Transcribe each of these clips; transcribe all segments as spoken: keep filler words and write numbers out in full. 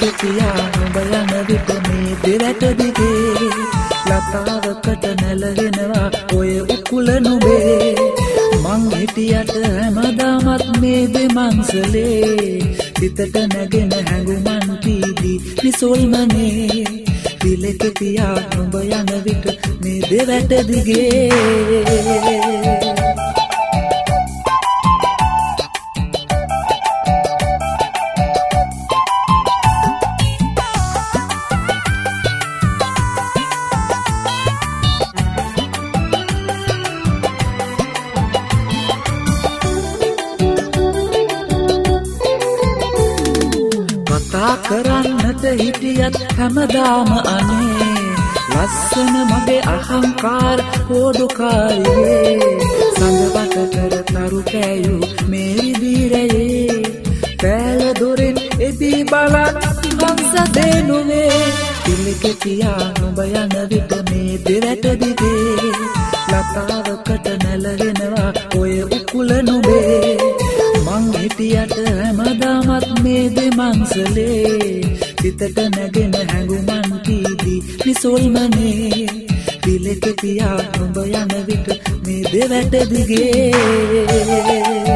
තියා නුඹ යන විට මේ දෙරට දිගේ ලතාවකට නැලෙනවා ඔය උකුල නුඹේ මං හිටියට හැමදාමත් මේ දෙමංසලේ හිතට නැගෙන හැඟුමන් කීදී නිසොල්මනේ තිලක තියා නුඹ යන විට මේ දෙරට දිගේ කතා කරන්නට හිටියත් හැමදාම අනේ ලස්සන මගේ අහංකාර හොඩුකාරියේ සංගවට කර තරු පෑයු මේ විදිරයේ පෑල දොරෙන් එබී බලන් හංස දෙනුවේ තිලක තියා නුඹ යන විට මේ දෙරට දිගේ ලතාවකට නැලගෙනවා ඔය උකුල නුඹේ මං හිටියට හැමදාමත් මේ දෙමංසලේ හිතට නැගෙන හැඟුමන් කීදී නිසොල්මනේ තිලක තියා නුඹ යන විට මේ දෙරට දිගේ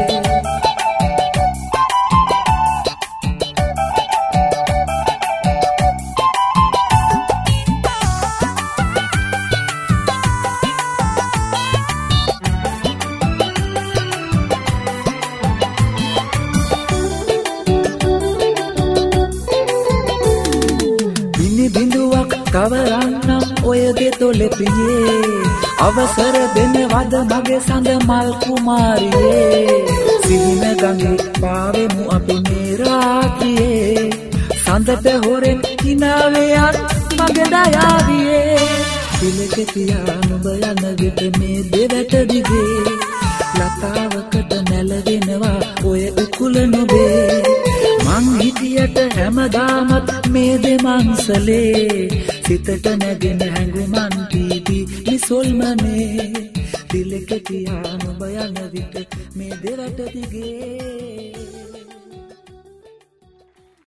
බිඳුවක් කවරන්නම් ඔය දෙතොලෙ පියේ අවසර දෙනවද මගේ සඳ මල් කුමාරියේ සිහින ගඟේ පාවෙමු අපි මේ රාත්‍රියේ සඳට හොරෙන් කිනාවයන් මගේ දයාවියේ තිලක තියා නුඹ යන විට මේ දෙරට දිගේ ලතාවකට නැලගෙනවා ඔය උකුල නුඹේ මං හිටියට හැමදාමත් මේ දෙමංසලේ සිතට නැගෙන හැඟුමන් කීදී නිසොල්මනේ තිලක තියා නුඹ යන විට මේ දෙරට දිගේ